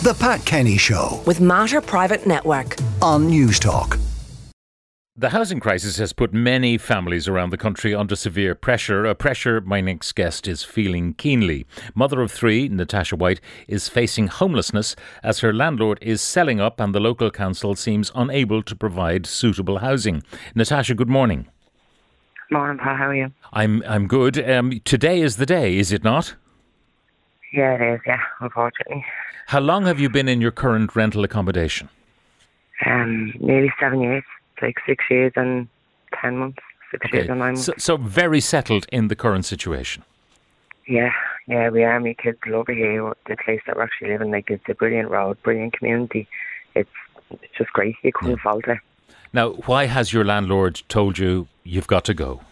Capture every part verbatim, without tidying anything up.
The Pat Kenny Show with Mater Private Network on News Talk. The housing crisis has put many families around the country under severe pressure, a pressure my next guest is feeling keenly. Mother of three, Natasha White, is facing homelessness as her landlord is selling up and the local council seems unable to provide suitable housing. Natasha, good morning. Morning, Pat. How are you? I'm I'm good. Um, today is the day, is it not? Yeah, it is, yeah, unfortunately. How long have you been in your current rental accommodation? Um, nearly seven years, like six years and ten months, six Okay. years and nine months. So, so very settled in the current situation. Yeah, yeah, we are. My kids love it here. The place that we're actually living, like, it's a brilliant road, brilliant community. It's it's just great. You couldn't fault it. Now, why has your landlord told you you've got to go?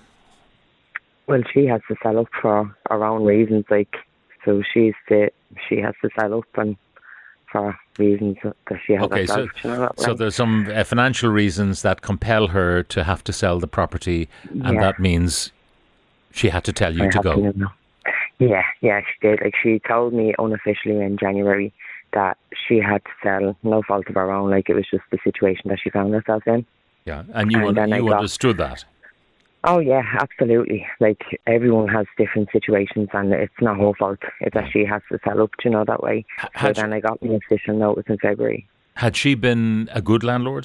Well, she has to sell up for her own reasons, like, so she's the, she has to sell up and for reasons that she has Okay, herself. so, you know, that so way. there's some uh, financial reasons that compel her to have to sell the property, and Yeah. that means she had to tell you I to have go. to know. Yeah, yeah, she did. Like, she told me unofficially in January that she had to sell, no fault of her own. Like, it was just the situation that she found herself in. Yeah, and you And un- then I you got- understood that. Oh yeah, absolutely. Like, everyone has different situations, and it's not her fault. It's that she has to sell up, you know, that way. H- So had then she- I got my official notice in February. Had she been a good landlord?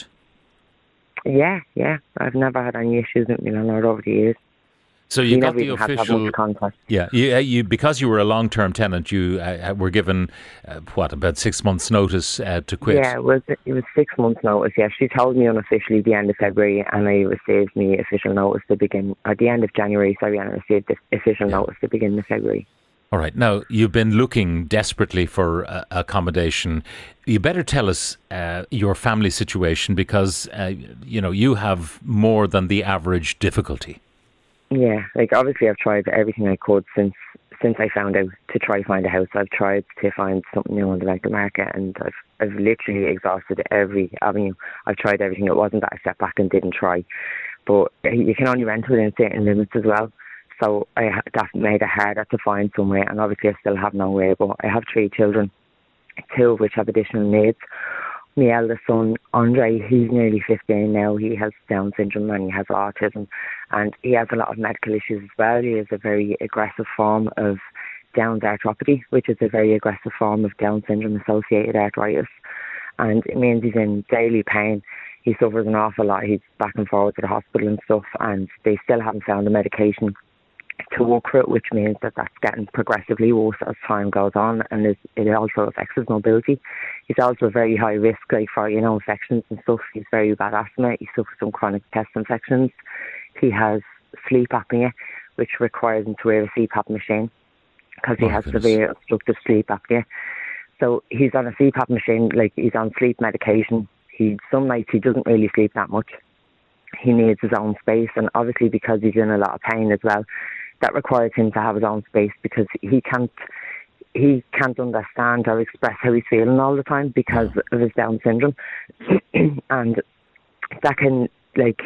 Yeah, yeah. I've never had any issues with my landlord over the years. So you we got never the even had that official. much contact. Yeah, you, uh, you because you were a long-term tenant, you uh, were given uh, what about six months' notice uh, to quit. Yeah, it was it was six months' notice. Yeah, she told me unofficially the end of February, and I received me official notice to begin at the end of January. Sorry, and I received the official Yeah. notice to begin in February. All right. Now, you've been looking desperately for uh, accommodation. You better tell us uh, your family situation because, uh, you know, you have more than the average difficulty. Yeah, like, obviously I've tried everything I could since since I found out to try find a house. I've tried to find something new on the rental market, and I've I've literally exhausted every avenue. I've tried everything. It wasn't that I stepped back and didn't try, but you can only rent within certain limits as well. So I ha- that made it harder to find somewhere, and obviously I still have no way. But I have three children, two of which have additional needs. My eldest son, Andre, he's nearly fifteen now. He has Down syndrome and he has autism, and he has a lot of medical issues as well. He has a very aggressive form of Down's arthropathy, which is a very aggressive form of Down syndrome-associated arthritis, and it means he's in daily pain. He suffers an awful lot. He's back and forward to the hospital and stuff, and they still haven't found the medication to work for it, which means that that's getting progressively worse as time goes on, and it it also affects his mobility. He's also very high risk, like, for, you know, infections and stuff. He's very bad asthma. He suffers from chronic chest infections. He has sleep apnea, which requires him to wear a C PAP machine because he Oh, has goodness. severe obstructive sleep apnea. So he's on a C PAP machine, like, he's on sleep medication. He some nights he doesn't really sleep that much. He needs his own space, and obviously because he's in a lot of pain as well, that requires him to have his own space because he can't he can't understand or express how he's feeling all the time because of his Down syndrome. And that can, like,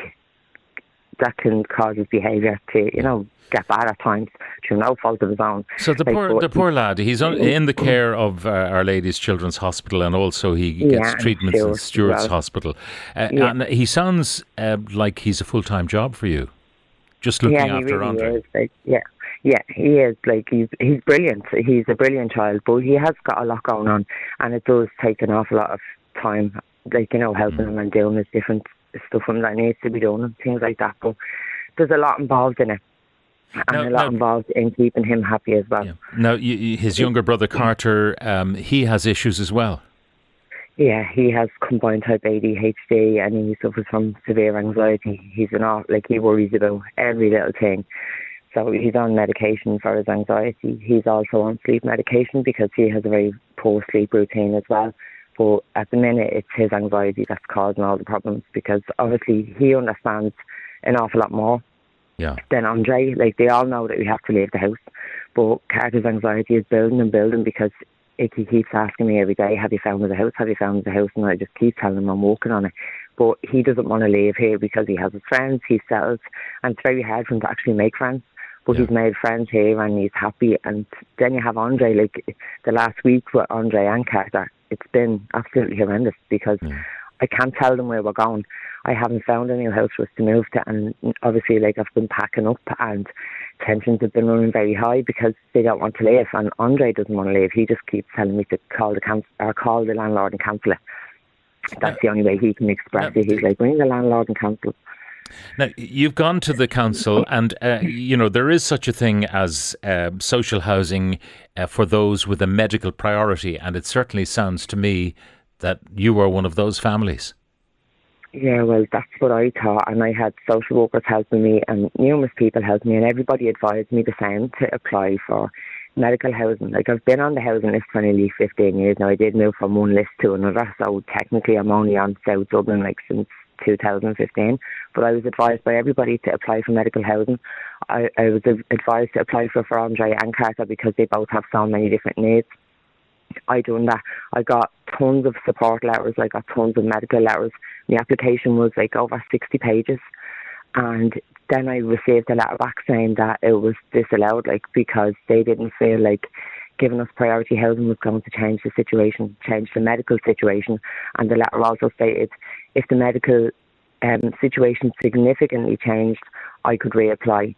that can cause his behaviour to, you know, get bad at times through no fault of his own. So the Like, poor, but- the poor lad, he's on, in the care of uh, Our Lady's Children's Hospital, and also he gets Yeah, and treatments in Stewart's as Stewart's well. Hospital. Uh, Yeah. And he sounds uh, like he's a full-time job for you, just looking yeah, he after really Andre. is. Like, yeah, yeah, he is. Like, he's he's brilliant. He's a brilliant child, but he has got a lot going on, and it does take an awful lot of time. Like, you know, helping Mm. him and doing his different stuff that needs to be done and things like that. But there's a lot involved in it, and Now- a lot now- involved in keeping him happy as well. Yeah. Now, you, you- his younger brother Carter, um, he has issues as well. Yeah, he has combined type A D H D, and he suffers from severe anxiety. He's an off, like, he worries about every little thing. So he's on medication for his anxiety. He's also on sleep medication because he has a very poor sleep routine as well. But at the minute, it's his anxiety that's causing all the problems because obviously he understands an awful lot more Yeah. than Andre. Like, they all know that we have to leave the house, but Carter's anxiety is building and building because Icky keeps asking me every day, have you found the house? Have you found the house? And I just keep telling him I'm working on it. But he doesn't want to leave here because he has his friends, he's settled, and it's very hard for him to actually make friends. But Yeah. he's made friends here and he's happy. And then you have Andre, like the last week with Andre and Carter, it's been absolutely horrendous because Mm. I can't tell them where we're going. I haven't found a new house for us to move to, and obviously, like, I've been packing up, and tensions have been running very high because they don't want to leave, and Andre doesn't want to leave. He just keeps telling me to call the council or call the landlord and cancel it. That's the only way he can express it. He's like, ring the landlord and cancel. Now, you've gone to the council and, uh, you know, there is such a thing as uh, social housing uh, for those with a medical priority, and it certainly sounds to me that you were one of those families. Yeah, well, that's what I thought, and I had social workers helping me and numerous people helping me, and everybody advised me the same, to apply for medical housing. Like, I've been on the housing list for nearly fifteen years now. I did move from one list to another, so technically I'm only on South Dublin like since two thousand fifteen, but I was advised by everybody to apply for medical housing. I, I was advised to apply for for Andre and Carter because they both have so many different needs. I done that. I got tons of support letters. I got tons of medical letters. The application was like over sixty pages, and then I received a letter back saying that it was disallowed, like, because they didn't feel like giving us priority housing was going to change the situation, change the medical situation. And the letter also stated if the medical um, situation significantly changed, I could reapply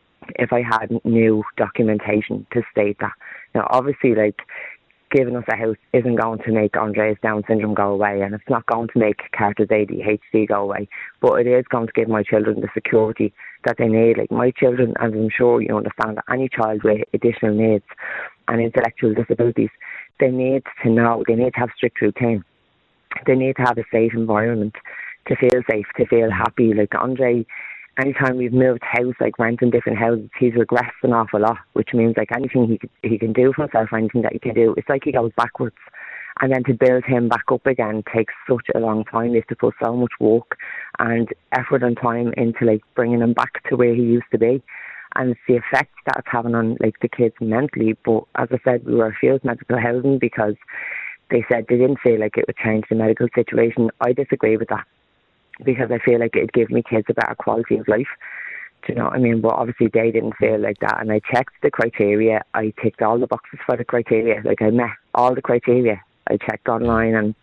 if I had new documentation to state that. Now, obviously, like, giving us a house isn't going to make Andre's Down syndrome go away, and it's not going to make Carter's A D H D go away, but it is going to give my children the security that they need. Like, my children, as I'm sure you understand, that any child with additional needs and intellectual disabilities, they need to know, they need to have strict routine. They need to have a safe environment, to feel safe, to feel happy. Like, Andre, anytime we've moved house, like renting different houses, he's regressed an awful lot, which means like anything he could, he can do for himself, anything that he can do, it's like he goes backwards. And then to build him back up again takes such a long time. You have to put so much work and effort and time into like bringing him back to where he used to be. And it's the effect that it's having on like the kids mentally. But as I said, we were refused medical housing because they said they didn't feel like it would change the medical situation. I disagree with that, because I feel like it'd give me kids a better quality of life. Do you know what I mean? But obviously they didn't feel like that. And I checked the criteria. I ticked all the boxes for the criteria. Like, I met all the criteria. I checked online, and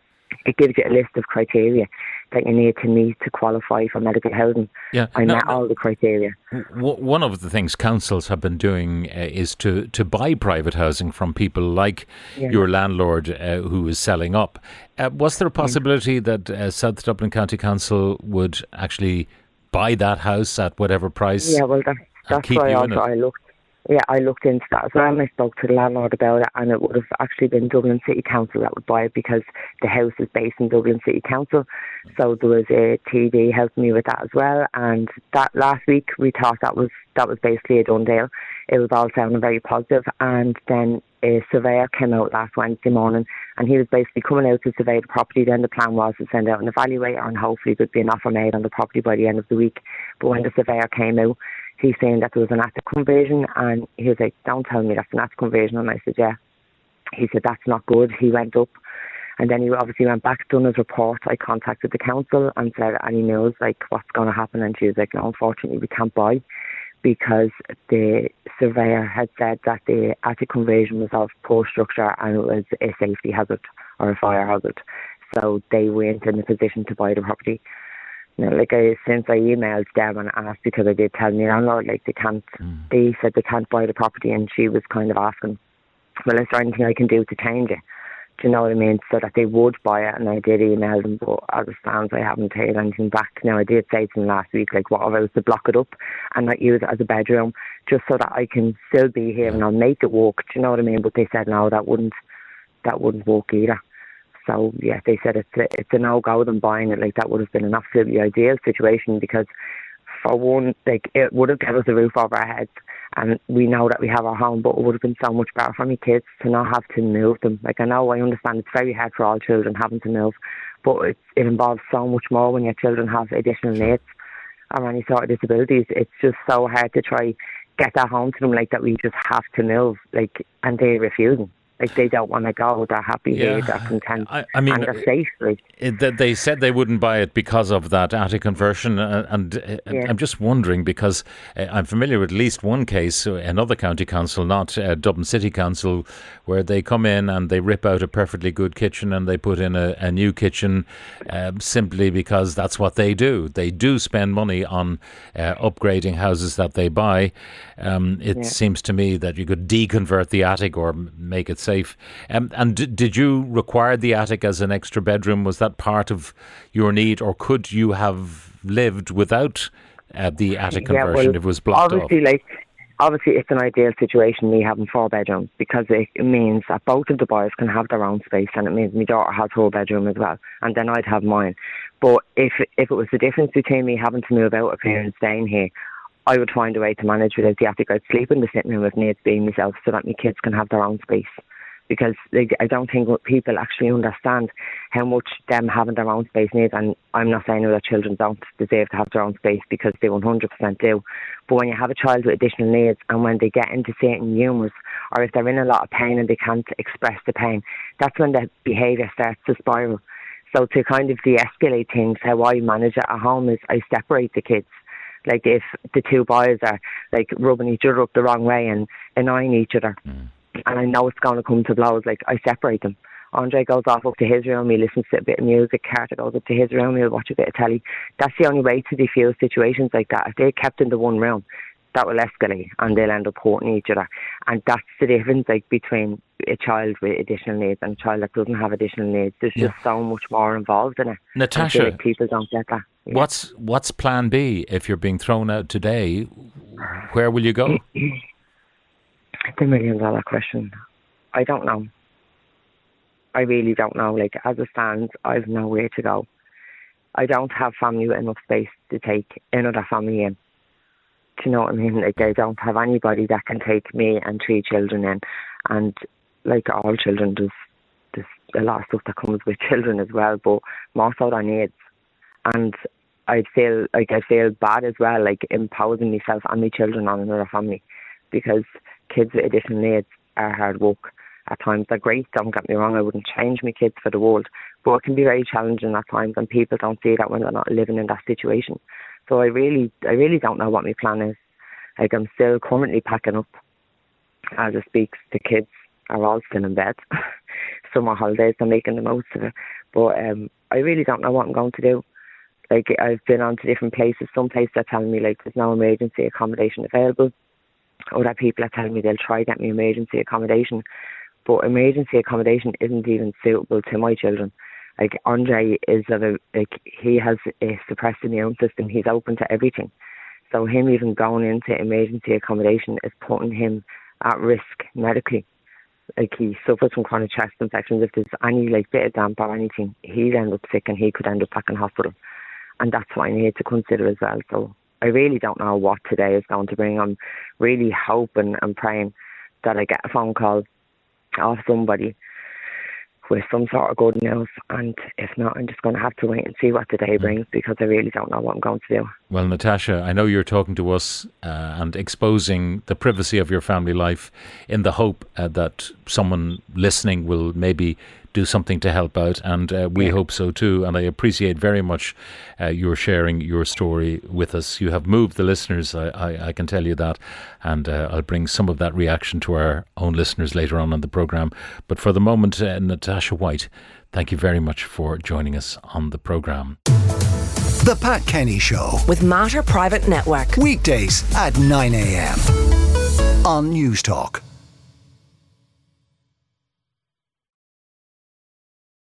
it gives you a list of criteria that you need to meet to qualify for medical housing. Yeah, I no, met all the criteria. W- one of the things councils have been doing uh, is to, to buy private housing from people like Yeah. your landlord uh, who is selling up. Uh, was there a possibility that uh, South Dublin County Council would actually buy that house at whatever price? Yeah, well, that, that's keep why you in also it? I looked. Yeah, I looked into that as well, and I spoke to the landlord about it, and it would have actually been Dublin City Council that would buy it because the house is based in Dublin City Council. So there was a T D helping me with that as well, and that last week we thought that was that was basically a done deal. It was all sounding very positive, and then a surveyor came out last Wednesday morning, and he was basically coming out to survey the property. Then the plan was to send out an evaluator, and hopefully there'd be an offer made on the property by the end of the week. But when the surveyor came out, he's saying that there was an attic conversion, and he was like, don't tell me that's an attic conversion. And I said, yeah. He said, that's not good. He went up, and then he obviously went back, done his report. I contacted the council and said, any news, like, what's going to happen? And she was like, no, unfortunately we can't buy, because the surveyor had said that the attic conversion was of poor structure and it was a safety hazard or a fire hazard. So they weren't in a position to buy the property. You know, like, I, since I emailed them and asked, because I did tell my landlord, like, they can't, mm. they said they can't buy the property, and she was kind of asking, well, is there anything I can do to change it? Do you know what I mean? So that they would buy it, and I did email them, but as it stands, I haven't heard anything back. Now, I did say to them last week, like, what if I was to block it up and not use it as a bedroom, just so that I can still be here and I'll make it work. Do you know what I mean? But they said, no, that wouldn't, that wouldn't work either. So, yeah, they said it's a, it's a no-go them buying it. Like, that would have been an absolutely ideal situation, because, for one, like, it would have given us a roof over our heads, and we know that we have our home, but it would have been so much better for my kids to not have to move them. Like, I know, I understand it's very hard for all children having to move, but it, it involves so much more when your children have additional needs or any sort of disabilities. It's just so hard to try get that home to them, like, that we just have to move, like, and they're refusing. Like, they don't want to go. They're happy Yeah. here. They're content. I, I mean, and they're safe. Like. It, that they said they wouldn't buy it because of that attic conversion, uh, and uh, Yeah. I'm just wondering, because uh, I'm familiar with at least one case, uh, another county council, not uh, Dublin City Council, where they come in and they rip out a perfectly good kitchen and they put in a, a new kitchen uh, simply because that's what they do. They do spend money on uh, upgrading houses that they buy. Um, it Yeah. seems to me that you could deconvert the attic or m- make it safe. Um, and d- did you require the attic as an extra bedroom? Was that part of your need, or could you have lived without uh, the attic Yeah, conversion well, if it was blocked obviously, off? like, obviously, it's an ideal situation, me having four bedrooms, because it means that both of the boys can have their own space, and it means my daughter has her bedroom as well, and then I'd have mine. But if if it was the difference between me having to move out of here and staying here, I would find a way to manage without the attic. I'd sleep in the sitting room if needs be myself, so that my kids can have their own space. Because like, I don't think people actually understand how much them having their own space needs. And I'm not saying that children don't deserve to have their own space, because they one hundred percent do. But when you have a child with additional needs, and when they get into certain humours, or if they're in a lot of pain and they can't express the pain, that's when the behaviour starts to spiral. So to kind of de-escalate things, how I manage it at home is I separate the kids. Like, if the two boys are like rubbing each other up the wrong way and annoying each other, mm. and I know it's going to come to blows, like, I separate them. Andre goes off up to his room, he listens to a bit of music. Carter goes up to his room, he'll watch a bit of telly. That's the only way to defuse situations like that. If they're kept in the one room, that will escalate and they'll end up hurting each other. And that's the difference, like, between a child with additional needs and a child that doesn't have additional needs. There's yeah. just so much more involved in it. Natasha, I feel like people don't get that. Yeah. What's what's plan B if you're being thrown out today? Where will you go? The million dollar question. I don't know. I really don't know. Like, as it stands, I've nowhere to go. I don't have family with enough space to take another family in. Do you know what I mean? Like, I don't have anybody that can take me and three children in. And like all children, there's, there's a lot of stuff that comes with children as well, but more so their needs. And I'd feel like I feel bad as well, like imposing myself and my children on another family, because kids with additional needs are hard work. At times they're great, don't get me wrong, I wouldn't change my kids for the world, but it can be very challenging at times, and people don't see that when they're not living in that situation. So I really, I really don't know what my plan is. Like, I'm still currently packing up as I speak. The kids are all still in bed. Summer holidays, they're making the most of it. But um, I really don't know what I'm going to do. Like, I've been on to different places. Some places are telling me, like, there's no emergency accommodation available. Other people are telling me they'll try get me emergency accommodation. But emergency accommodation isn't even suitable to my children. Like, Andre is of a, like, he has a suppressed immune system. He's open to everything. So him even going into emergency accommodation is putting him at risk medically. Like, he suffers from chronic chest infections. If there's any, like, bit of damp or anything, he'd end up sick and he could end up back in hospital. And that's what I need to consider as well. So I really don't know what today is going to bring. I'm really hoping and praying that I get a phone call off somebody with some sort of good news, and if not, I'm just going to have to wait and see what the day brings, because I really don't know what I'm going to do. Well, Natasha, I know you're talking to us uh, and exposing the privacy of your family life in the hope uh, that someone listening will maybe do something to help out, and uh, we yeah. hope so too. And I appreciate very much uh, your sharing your story with us. You have moved the listeners, I, I, I can tell you that, and uh, I'll bring some of that reaction to our own listeners later on in the programme. But for the moment, uh, Natasha White, thank you very much for joining us on the programme. The Pat Kenny Show with Mater Private Network. Weekdays at nine a.m. on News Talk.